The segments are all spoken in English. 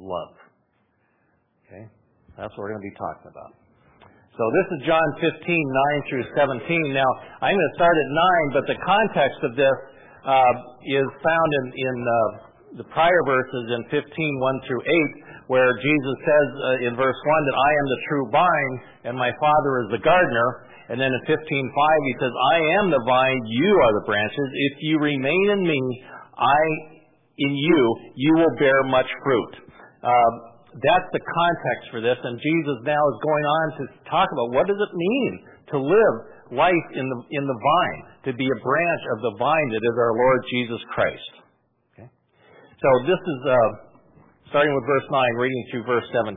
love. Okay? That's what we're going to be talking about. So this is John 15, 9 through 17. Now, I'm going to start at 9, but the context of this is found in the prior verses in 15, 1 through 8, where Jesus says in verse 1 that I am the true vine and my Father is the gardener. And then in 15:5 he says, I am the vine, you are the branches. If you remain in me, I in you, you will bear much fruit. That's the context for this, and Jesus now is going on to talk about what does it mean to live life in the vine, to be a branch of the vine that is our Lord Jesus Christ. Okay? So this is starting with verse 9, reading through verse 17.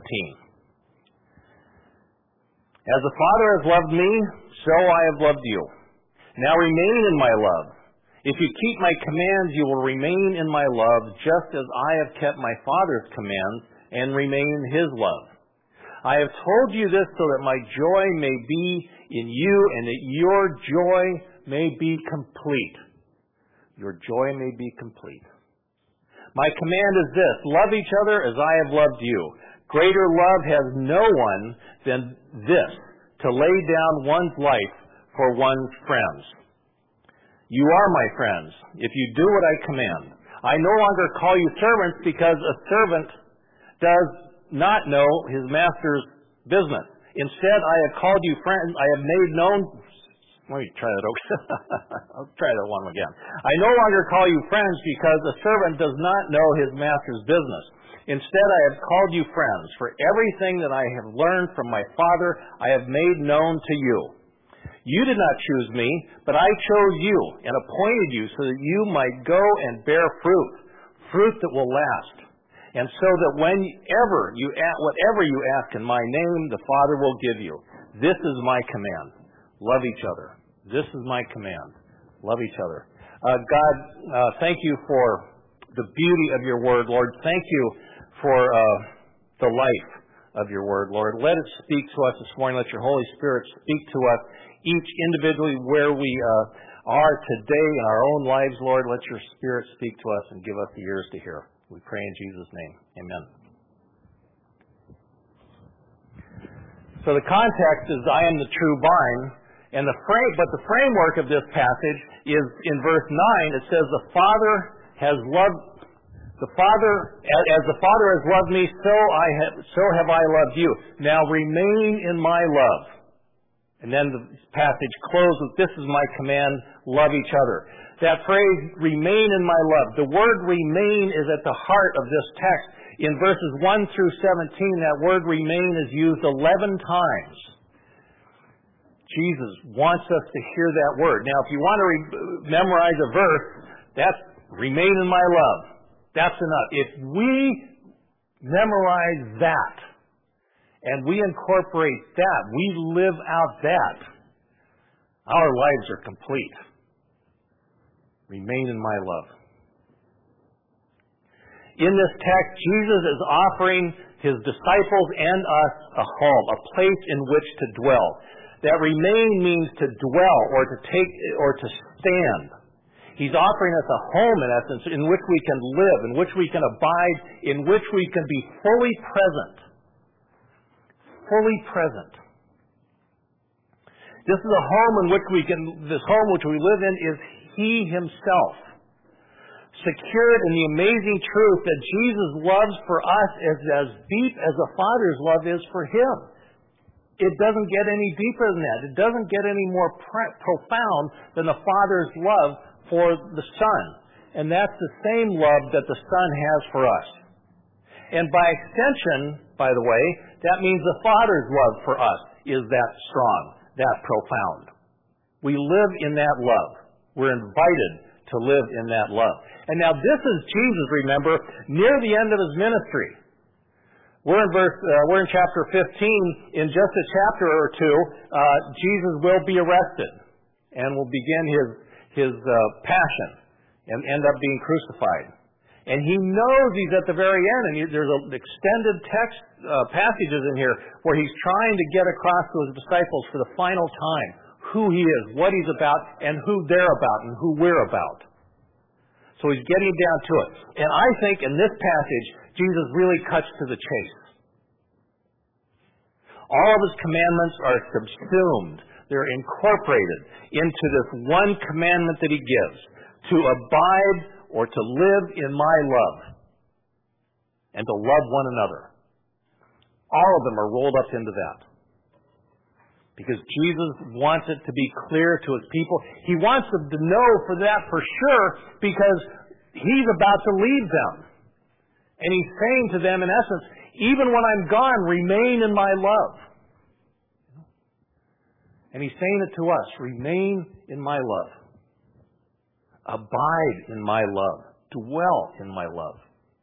As the Father has loved me, so I have loved you. Now remain in my love. If you keep my commands, you will remain in my love, just as I have kept my Father's commands and remain in his love. I have told you this so that my joy may be in you and that your joy may be complete. Your joy may be complete. My command is this, love each other as I have loved you. Greater love has no one than this, to lay down one's life for one's friends. You are my friends, if you do what I command. I no longer call you servants, because a servant does not know his master's business. Instead, I have called you friends. I have made known... Let me try that over. I'll try that one again. I no longer call you friends, because a servant does not know his master's business. Instead, I have called you friends, for everything that I have learned from my Father I have made known to you. You did not choose me, but I chose you and appointed you so that you might go and bear fruit, fruit that will last. And so that whatever you ask in my name, the Father will give you. This is my command. Love each other. This is my command. Love each other. God, thank you for the beauty of your word, Lord. Thank you for the life of your word, Lord. Let it speak to us this morning. Let your Holy Spirit speak to us, each individually where we are today in our own lives, Lord. Let your Spirit speak to us and give us the ears to hear. We pray in Jesus' name. Amen. So the context is I am the true vine, and but the framework of this passage is in verse 9. It says as the Father has loved me, so have I loved you. Now remain in my love. And then the passage closes with, this is my command, love each other. That phrase, remain in my love. The word remain is at the heart of this text. In verses 1 through 17, that word remain is used 11 times. Jesus wants us to hear that word. Now, if you want to memorize a verse, that's remain in my love. That's enough. If we memorize that, and we incorporate that, we live out that, our lives are complete. Remain in my love. In this text, Jesus is offering his disciples and us a home, a place in which to dwell. That remain means to dwell or to take or to stand. He's offering us a home, in essence, in which we can live, in which we can abide, in which we can be fully present. Fully present. This is a home in which this home which we live in is He Himself. Secured in the amazing truth that Jesus' love for us is as deep as the Father's love is for Him. It doesn't get any deeper than that. It doesn't get any more profound than the Father's love for the Son. And that's the same love that the Son has for us. And by extension, by the way, that means the Father's love for us is that strong, that profound. We live in that love. We're invited to live in that love. And now this is Jesus, remember, near the end of His ministry. We're in chapter 15. In just a chapter or two, Jesus will be arrested and will begin his passion and end up being crucified. And He knows He's at the very end. And there's extended text passages in here where He's trying to get across to His disciples for the final time who He is, what He's about, and who they're about, and who we're about. So he's getting down to it. And I think in this passage, Jesus really cuts to the chase. All of his commandments are subsumed. They're incorporated into this one commandment that he gives, to abide or to live in my love and to love one another. All of them are rolled up into that. Because Jesus wants it to be clear to his people. He wants them to know for that for sure, because he's about to leave them. And he's saying to them, in essence, even when I'm gone, remain in my love. And he's saying it to us, remain in my love. Abide in my love. Dwell in my love.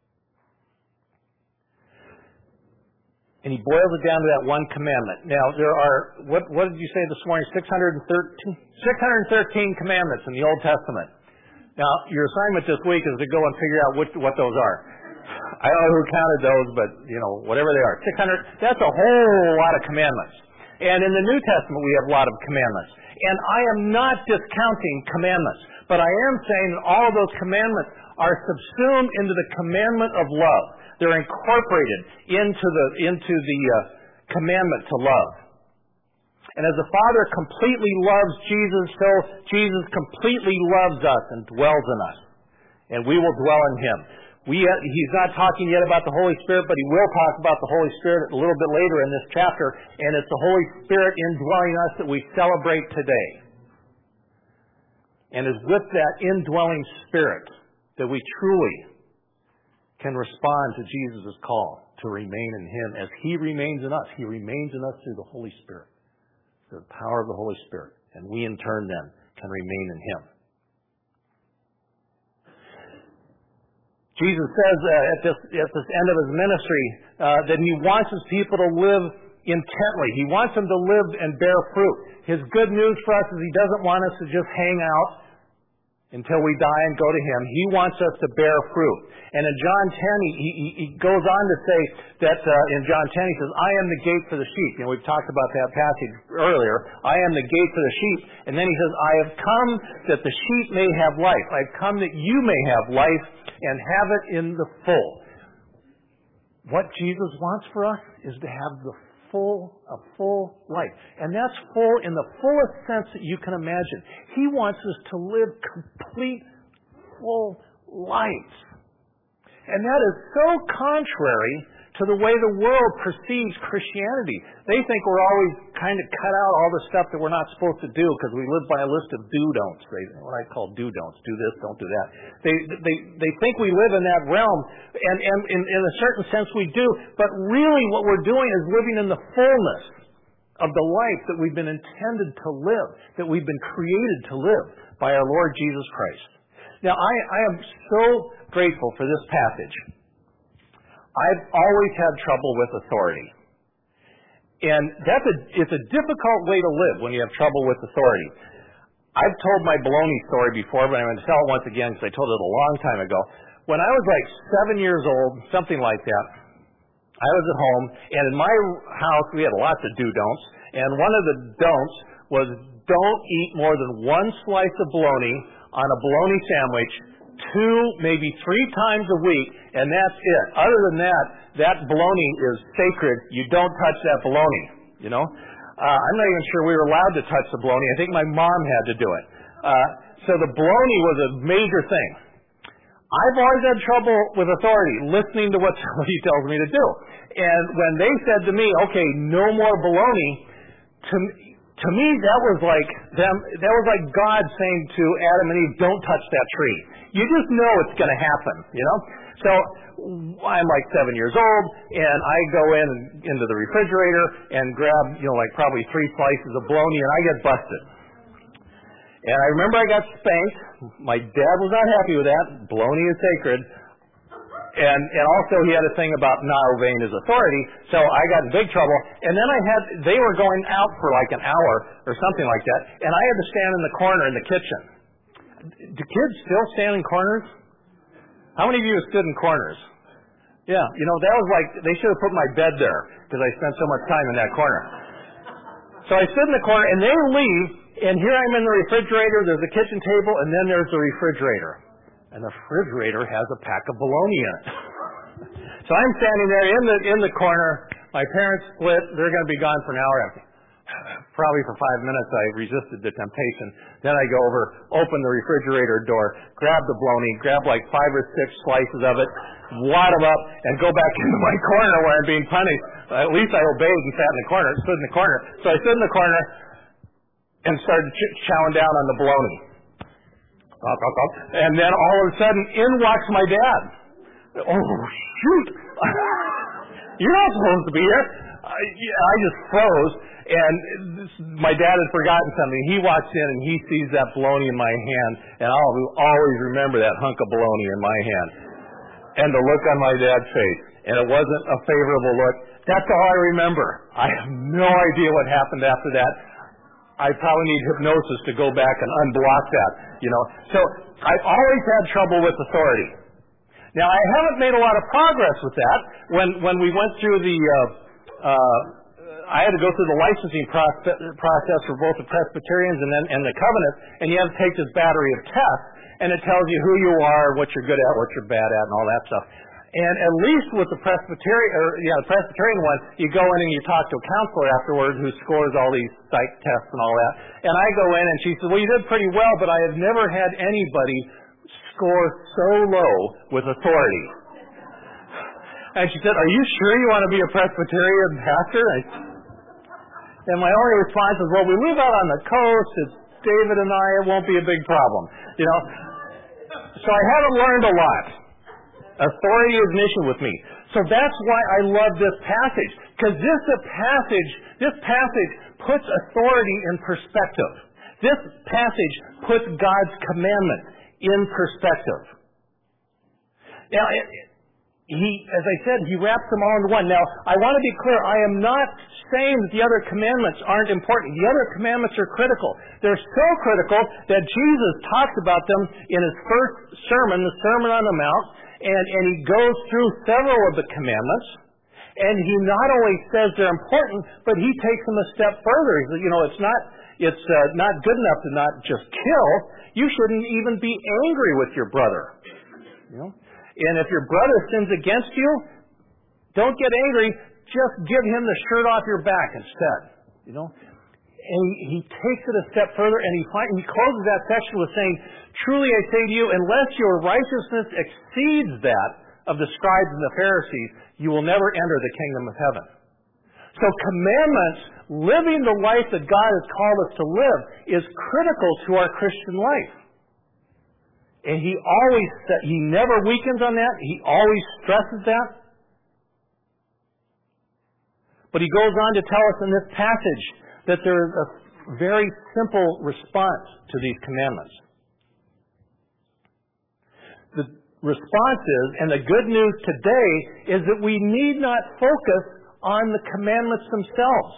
And he boils it down to that one commandment. Now, there are, what did you say this morning? 613 commandments in the Old Testament. Now, your assignment this week is to go and figure out what those are. I don't know who counted those, but, whatever they are. 600, that's a whole lot of commandments. And in the New Testament, we have a lot of commandments. And I am not discounting commandments, but I am saying that all of those commandments are subsumed into the commandment of love. They're incorporated into the commandment to love. And as the Father completely loves Jesus, so Jesus completely loves us and dwells in us. And we will dwell in him. He's not talking yet about the Holy Spirit, but he will talk about the Holy Spirit a little bit later in this chapter. And it's the Holy Spirit indwelling us that we celebrate today. And it's with that indwelling Spirit that we truly can respond to Jesus' call to remain in him. As he remains in us, he remains in us through the Holy Spirit, through the power of the Holy Spirit. And we in turn then can remain in him. Jesus says at this end of his ministry that he wants his people to live intently. He wants them to live and bear fruit. His good news for us is he doesn't want us to just hang out until we die and go to him. He wants us to bear fruit. And in John 10, he goes on to say that in John 10, he says, I am the gate for the sheep. We've talked about that passage earlier. I am the gate for the sheep. And then he says, I have come that the sheep may have life. I've come that you may have life and have it in the full. What Jesus wants for us is to have a full life. And that's full in the fullest sense that you can imagine. He wants us to live complete, full lives. And that is so contrary to the way the world perceives Christianity. They think we're always kind of cut out all the stuff that we're not supposed to do because we live by a list of do-don'ts. What I call do-don'ts. Do this, don't do that. They think we live in that realm, and in a certain sense we do, but really what we're doing is living in the fullness of the life that we've been intended to live, that we've been created to live by our Lord Jesus Christ. Now, I am so grateful for this passage. I've always had trouble with authority. And it's a difficult way to live when you have trouble with authority. I've told my baloney story before, but I'm going to tell it once again because I told it a long time ago. When I was like 7 years old, something like that, I was at home, and in my house we had lots of do-don'ts, and one of the don'ts was don't eat more than one slice of bologna on a bologna sandwich 2, maybe 3 times a week, and that's it. Other than that, that bologna is sacred. You don't touch that bologna, I'm not even sure we were allowed to touch the bologna. I think my mom had to do it. So the bologna was a major thing. I've always had trouble with authority, listening to what somebody tells me to do. And when they said to me, okay, no more bologna, to me that was like God saying to Adam and Eve, don't touch that tree. You just know it's going to happen, So I'm like 7 years old, and I go into the refrigerator and grab, probably 3 slices of bologna, and I get busted. And I remember I got spanked. My dad was not happy with that. Bologna is sacred. And also he had a thing about not obeying his authority, so I got in big trouble. And then they were going out for like an hour or something like that, and I had to stand in the corner in the kitchen. Do kids still stand in corners? How many of you have stood in corners? Yeah, that was like, they should have put my bed there because I spent so much time in that corner. So I stood in the corner, and they leave, and here I'm in the refrigerator, there's a kitchen table, and then there's the refrigerator. and the refrigerator has a pack of bologna in it. So I'm standing there in the corner. My parents split. They're going to be gone for an hour. Probably for 5 minutes I resisted the temptation. Then I go over, open the refrigerator door, grab the bologna, grab like 5 or 6 slices of it, wad them up, and go back into my corner where I'm being punished. At least I obeyed and sat in the corner, stood in the corner. So I stood in the corner and started chowing down on the bologna. And then all of a sudden, in walks my dad. Oh, shoot! You're not supposed to be here. I just froze, and my dad had forgotten something. He walks in, and he sees that bologna in my hand, and I'll always remember that hunk of bologna in my hand. And the look on my dad's face, and it wasn't a favorable look. That's all I remember. I have no idea what happened after that. I probably need hypnosis to go back and unblock that, So I've always had trouble with authority. Now, I haven't made a lot of progress with that. When we went through I had to go through the licensing process for both the Presbyterians and the Covenant, and you have to take this battery of tests, and it tells you who you are, what you're good at, what you're bad at, and all that stuff. And at least with the Presbyterian one, you go in and you talk to a counselor afterwards who scores all these psych tests and all that. And I go in and she says, well, you did pretty well, but I have never had anybody score so low with authority. And she said, are you sure you want to be a Presbyterian pastor? And my only response is, well, we live out on the coast. It's David and I. It won't be a big problem. So I haven't learned a lot. Authority is an issue with me. So that's why I love this passage. Because this passage puts authority in perspective. This passage puts God's commandments in perspective. Now, as I said, he wraps them all into one. Now, I want to be clear. I am not saying that the other commandments aren't important. The other commandments are critical. They're so critical that Jesus talks about them in his first sermon, the Sermon on the Mount, and he goes through several of the commandments, and he not only says they're important, but he takes them a step further. He says, it's not good enough to not just kill. You shouldn't even be angry with your brother. And if your brother sins against you, don't get angry. Just give him the shirt off your back instead. And he takes it a step further, and he closes that section with saying, truly I say to you, unless your righteousness exceeds that of the scribes and the Pharisees, you will never enter the kingdom of heaven. So commandments, living the life that God has called us to live, is critical to our Christian life. And he never weakens on that. He always stresses that. But he goes on to tell us in this passage that there is a very simple response to these commandments. The response is, and the good news today, is that we need not focus on the commandments themselves.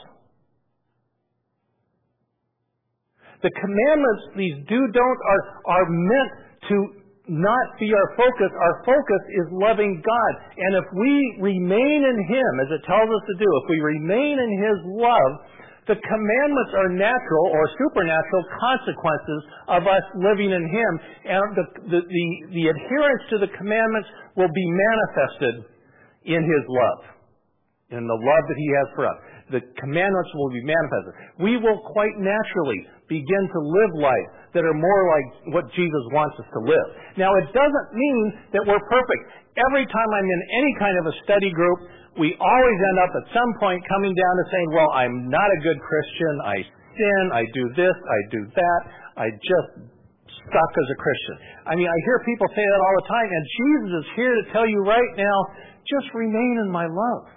The commandments, these do-don't, are meant to not be our focus. Our focus is loving God. And if we remain in him, as it tells us to do, if we remain in his love, the commandments are natural or supernatural consequences of us living in him. And the adherence to the commandments will be manifested in his love, in the love that he has for us. The commandments will be manifested. We will quite naturally begin to live life that are more like what Jesus wants us to live. Now, it doesn't mean that we're perfect. Every time I'm in any kind of a study group, we always end up at some point coming down to saying, well, I'm not a good Christian. I sin. I do this. I do that. I just suck as a Christian. I mean, I hear people say that all the time, and Jesus is here to tell you right now, just remain in my love.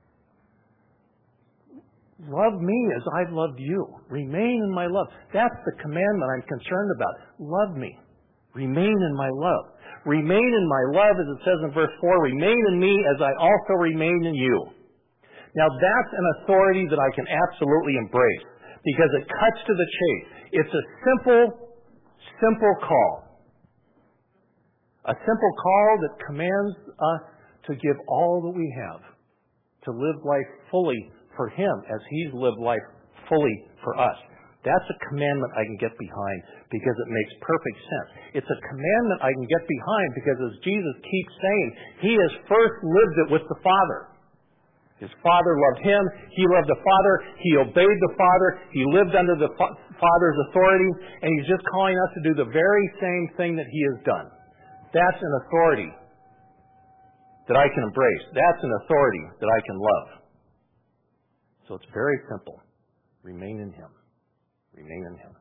Love me as I've loved you. Remain in my love. That's the commandment I'm concerned about. Love me. Remain in my love. Remain in my love, as it says in verse 4, remain in me as I also remain in you. Now that's an authority that I can absolutely embrace because it cuts to the chase. It's a simple call. A simple call that commands us to give all that we have, to live life fully for him as he's lived life fully for us. That's a commandment I can get behind because it makes perfect sense. It's a commandment I can get behind because, as Jesus keeps saying, He has first lived it with the Father. His Father loved Him. He loved the Father. He obeyed the Father. He lived under the Father's authority. And He's just calling us to do the very same thing that He has done. That's an authority that I can embrace. That's an authority that I can love. So it's very simple. Remain in Him. Remain in Him.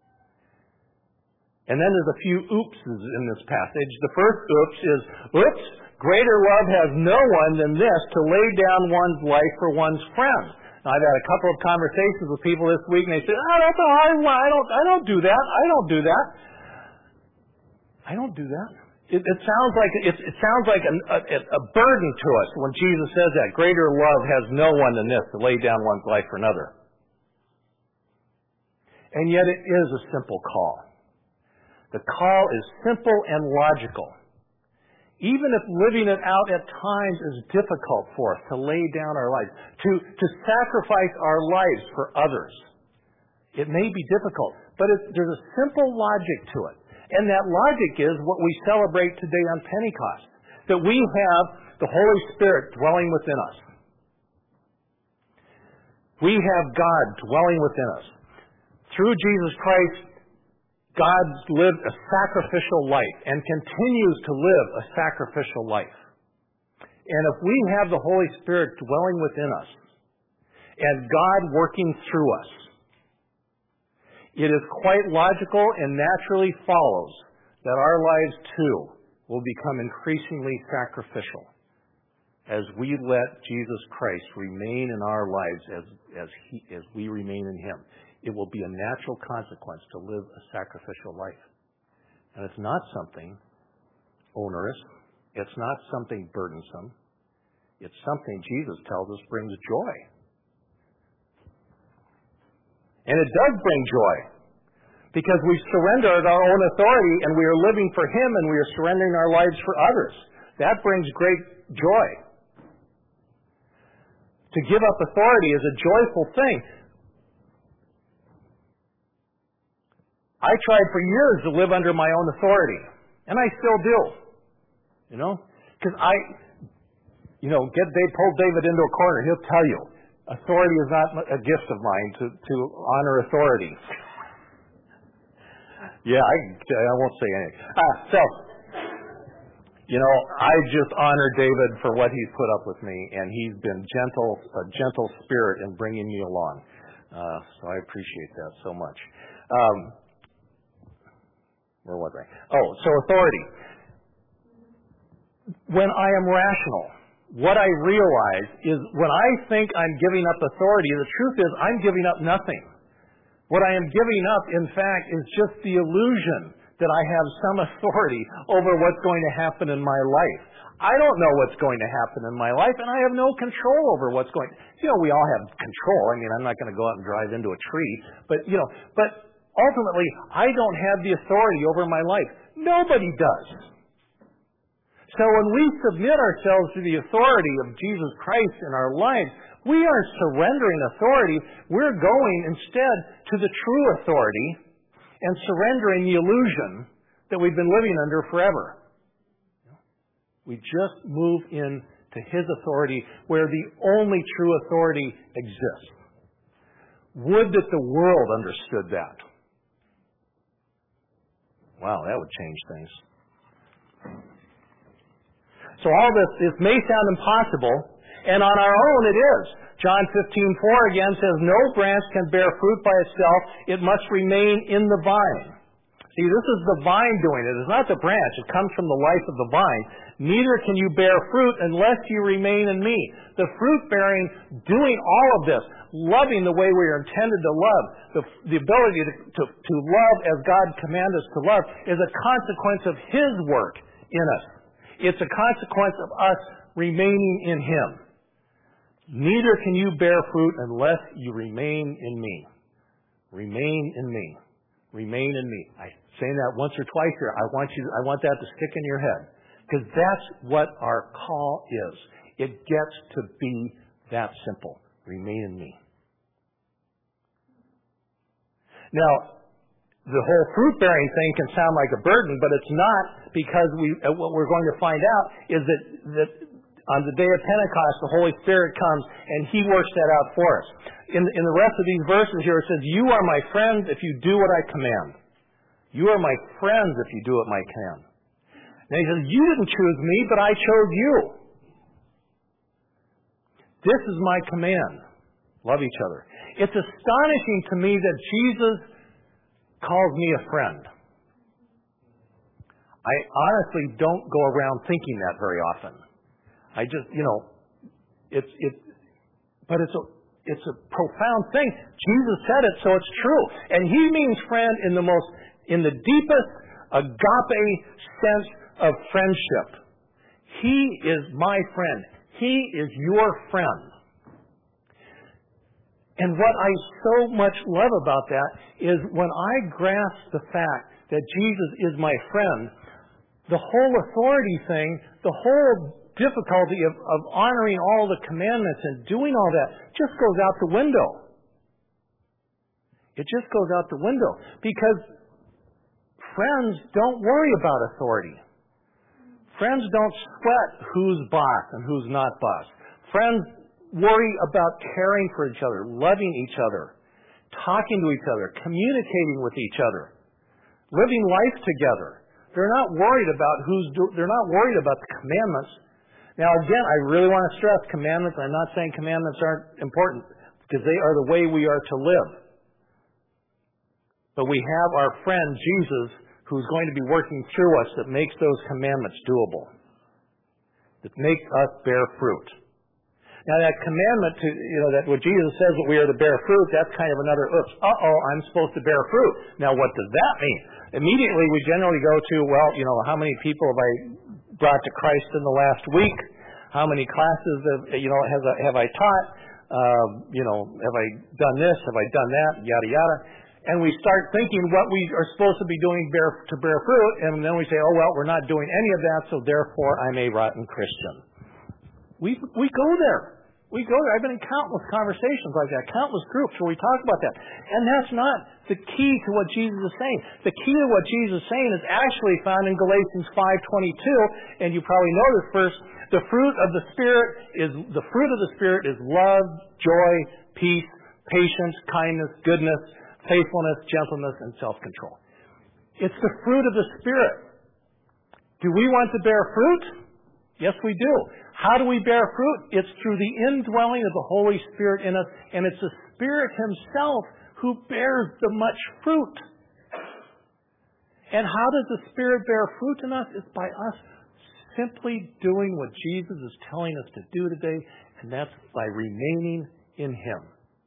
And then there's a few oopses in this passage. The first oops is, oops, greater love has no one than this, to lay down one's life for one's friends. Now, I've had a couple of conversations with people this week, and they say, that's a hard one. I don't do that. I don't do that. I don't do that. It sounds like a burden to us when Jesus says that. Greater love has no one than this, to lay down one's life for another. And yet it is a simple call. The call is simple and logical. Even if living it out at times is difficult for us to lay down our lives, to sacrifice our lives for others, it may be difficult, but there's a simple logic to it. And that logic is what we celebrate today on Pentecost, that we have the Holy Spirit dwelling within us. We have God dwelling within us. Through Jesus Christ, God lived a sacrificial life and continues to live a sacrificial life. And if we have the Holy Spirit dwelling within us and God working through us, it is quite logical and naturally follows that our lives too will become increasingly sacrificial as we let Jesus Christ remain in our lives as we remain in Him. It will be a natural consequence to live a sacrificial life. And it's not something onerous. It's not something burdensome. It's something Jesus tells us brings joy. And it does bring joy because we surrendered our own authority and we are living for Him and we are surrendering our lives for others. That brings great joy. To give up authority is a joyful thing. I tried for years to live under my own authority, and I still do. Because pull David into a corner, he'll tell you, authority is not a gift of mine to honor authority. Yeah, I won't say anything. I just honor David for what he's put up with me, and he's been a gentle spirit in bringing me along. So I appreciate that so much. Where was I? So authority. When I am rational, what I realize is when I think I'm giving up authority, the truth is I'm giving up nothing. What I am giving up, in fact, is just the illusion that I have some authority over what's going to happen in my life. I don't know what's going to happen in my life, and I have no control over what's going. We all have control. I mean, I'm not going to go out and drive into a tree, but ultimately, I don't have the authority over my life. Nobody does. So when we submit ourselves to the authority of Jesus Christ in our lives, we aren't surrendering authority. We're going instead to the true authority and surrendering the illusion that we've been living under forever. We just move into His authority where the only true authority exists. Would that the world understood that. Wow, that would change things. So all this may sound impossible, and on our own it is. John 15:4 again says, no branch can bear fruit by itself. It must remain in the vine. See, this is the vine doing it. It's not the branch. It comes from the life of the vine. Neither can you bear fruit unless you remain in me. The fruit-bearing, doing all of this, loving the way we are intended to love, the ability to love as God commands us to love, is a consequence of His work in us. It's a consequence of us remaining in Him. Neither can you bear fruit unless you remain in me. Remain in me. Remain in me. I'm saying that once or twice here. I want that to stick in your head. Because that's what our call is. It gets to be that simple. Remain in me. Now, the whole fruit-bearing thing can sound like a burden, but it's not, because what we're going to find out is that on the day of Pentecost, the Holy Spirit comes and He works that out for us. In the rest of these verses here, it says, "You are my friends if you do what I command." You are my friends if you do what I command. Now He says, "You didn't choose me, but I chose you." This is my command. Love each other. It's astonishing to me that Jesus calls me a friend. I honestly don't go around thinking that very often. I just, but it's a profound thing. Jesus said it, so it's true. And He means friend in the deepest agape sense of friendship. He is my friend. He is your friend. And what I so much love about that is when I grasp the fact that Jesus is my friend, the whole authority thing, the whole difficulty of honoring all the commandments and doing all that just goes out the window. It just goes out the window. Because friends don't worry about authority. Friends don't sweat who's boss and who's not boss. Friends worry about caring for each other, loving each other, talking to each other, communicating with each other, living life together. They're not worried about they're not worried about the commandments. Now again, I really want to stress commandments. I'm not saying commandments aren't important, because they are the way we are to live. But we have our friend Jesus, who's going to be working through us, that makes those commandments doable, that make us bear fruit. Now that commandment that what Jesus says that we are to bear fruit, that's kind of another, I'm supposed to bear fruit. Now what does that mean? Immediately we generally go to, how many people have I brought to Christ in the last week? How many classes have I taught? Have I done this? Have I done that? Yada, yada. And we start thinking what we are supposed to be doing to bear fruit, and then we say, we're not doing any of that, so therefore I'm a rotten Christian. We go there. We go there. I've been in countless conversations like that, countless groups where we talk about that. And that's not the key to what Jesus is saying. The key to what Jesus is saying is actually found in Galatians 5:22, and you probably know this verse. The fruit of the Spirit is love, joy, peace, patience, kindness, goodness, faithfulness, gentleness, and self-control. It's the fruit of the Spirit. Do we want to bear fruit? Yes, we do. How do we bear fruit? It's through the indwelling of the Holy Spirit in us, and it's the Spirit Himself who bears the much fruit. And how does the Spirit bear fruit in us? It's by us simply doing what Jesus is telling us to do today, and that's by remaining in Him.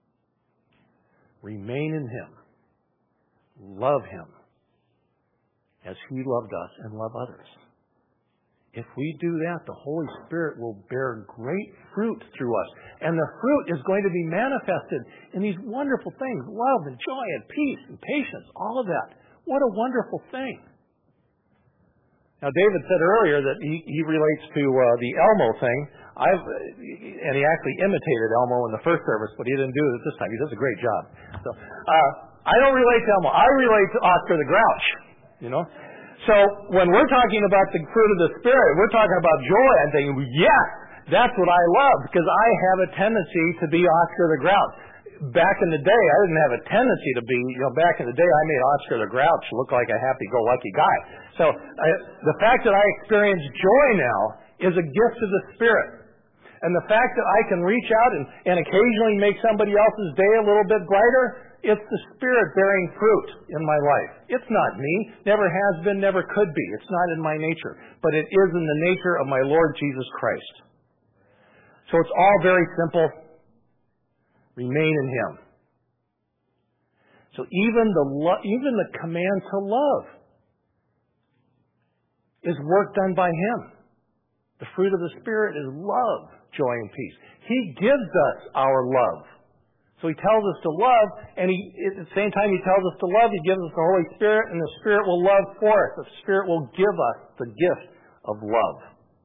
Remain in Him. Love Him as He loved us and love others. If we do that, the Holy Spirit will bear great fruit through us. And the fruit is going to be manifested in these wonderful things. Love and joy and peace and patience. All of that. What a wonderful thing. Now, David said earlier that he relates to the Elmo thing. And he actually imitated Elmo in the first service, but he didn't do it this time. He does a great job. So, I don't relate to Elmo. I relate to Oscar the Grouch. So when we're talking about the fruit of the Spirit, we're talking about joy. I'm thinking, yes, that's what I love, because I have a tendency to be Oscar the Grouch. Back in the day, I didn't have a tendency to be, back in the day I made Oscar the Grouch look like a happy-go-lucky guy. So the fact that I experience joy now is a gift of the Spirit. And the fact that I can reach out and occasionally make somebody else's day a little bit brighter, it's the Spirit bearing fruit in my life. It's not me. Never has been, never could be. It's not in my nature. But it is in the nature of my Lord Jesus Christ. So it's all very simple. Remain in Him. So even the command to love is work done by Him. The fruit of the Spirit is love, joy, and peace. He gives us our love. So He tells us to love, and at the same time He tells us to love, He gives us the Holy Spirit, and the Spirit will love for us. The Spirit will give us the gift of love.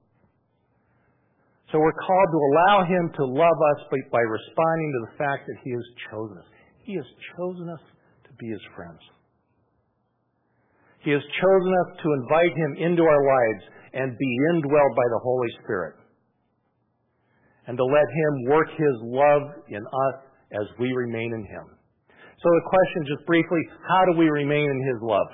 So we're called to allow Him to love us by responding to the fact that He has chosen us. He has chosen us to be His friends. He has chosen us to invite Him into our lives and be indwelled by the Holy Spirit, and to let Him work His love in us as we remain in Him. So the question, just briefly, how do we remain in His love?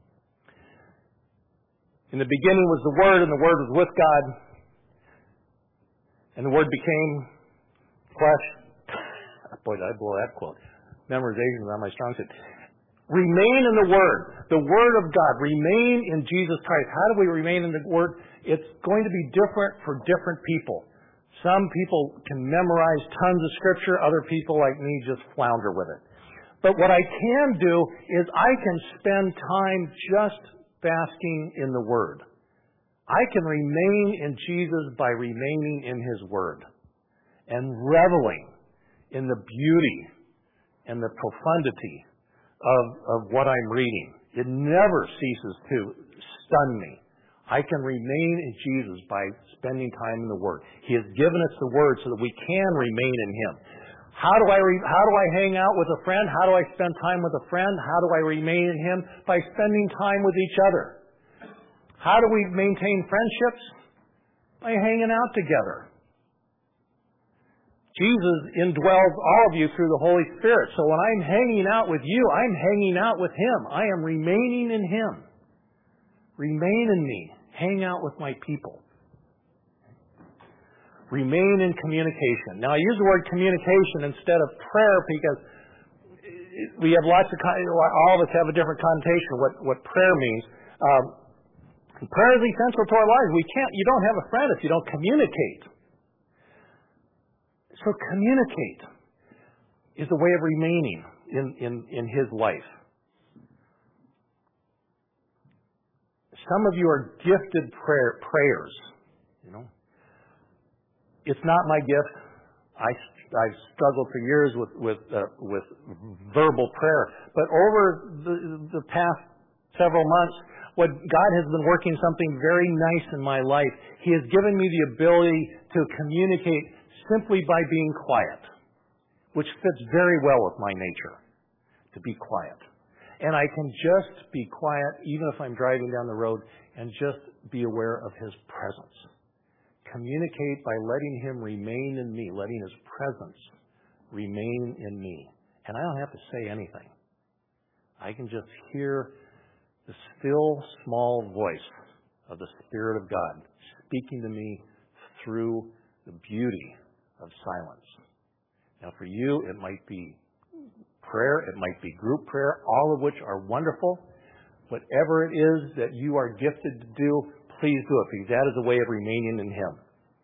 In the beginning was the Word, and the Word was with God, and the Word became flesh. Boy, did I blow that quote. Memorization is not my strong suit. Remain in the Word. The Word of God. Remain in Jesus Christ. How do we remain in the Word? It's going to be different for different people. Some people can memorize tons of Scripture. Other people like me just flounder with it. But what I can do is I can spend time just basking in the Word. I can remain in Jesus by remaining in His Word and reveling in the beauty and the profundity of what I'm reading. It never ceases to stun me. I can remain in Jesus by spending time in the Word. He has given us the Word so that we can remain in Him. How do I hang out with a friend? How do I spend time with a friend? How do I remain in Him? By spending time with each other. How do we maintain friendships? By hanging out together. Jesus indwells all of you through the Holy Spirit. So when I'm hanging out with you, I'm hanging out with Him. I am remaining in Him. Remain in me. Hang out with my people. Remain in communication. Now I use the word communication instead of prayer because we have all of us have a different connotation of what prayer means. Prayer is essential to our lives. You don't have a friend if you don't communicate. So communicate is a way of remaining in His life. Some of you are gifted prayers. It's not my gift. I've struggled for years with verbal prayer, but over the past several months, what God has been working something very nice in my life. He has given me the ability to communicate simply by being quiet, which fits very well with my nature, to be quiet. And I can just be quiet even if I'm driving down the road and just be aware of His presence. Communicate by letting Him remain in me, letting His presence remain in me. And I don't have to say anything. I can just hear the still, small voice of the Spirit of God speaking to me through the beauty of silence. Now for you, it might be prayer, it might be group prayer, all of which are wonderful. Whatever it is that you are gifted to do, please do it, because that is a way of remaining in Him.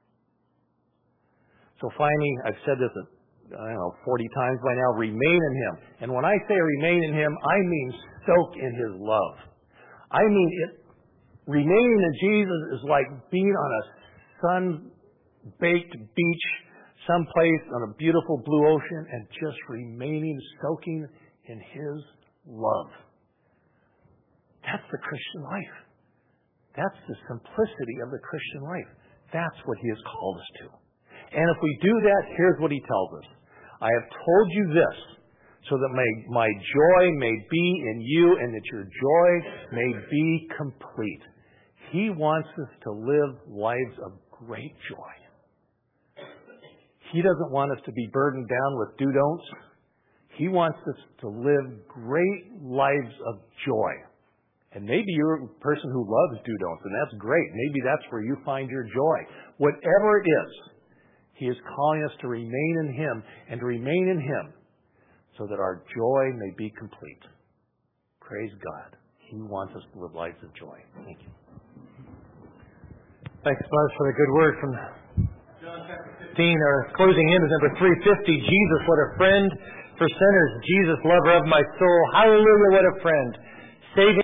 So finally, I've said this 40 times by now, remain in Him. And when I say remain in Him, I mean soak in His love. I mean, remaining in Jesus is like being on a sun-baked beach someplace on a beautiful blue ocean and just remaining, soaking in His love. That's the Christian life. That's the simplicity of the Christian life. That's what He has called us to. And if we do that, here's what He tells us. I have told you this, so that my joy may be in you and that your joy may be complete. He wants us to live lives of great joy. He doesn't want us to be burdened down with do-don'ts. He wants us to live great lives of joy. And maybe you're a person who loves do-don'ts, and that's great. Maybe that's where you find your joy. Whatever it is, He is calling us to remain in Him and to remain in Him so that our joy may be complete. Praise God. He wants us to live lives of joy. Thank you. Thanks, Buzz, for the good word from John chapter 15. Our closing hymn is number 350, Jesus, what a friend for sinners. Jesus, lover of my soul. Hallelujah, what a friend. Saving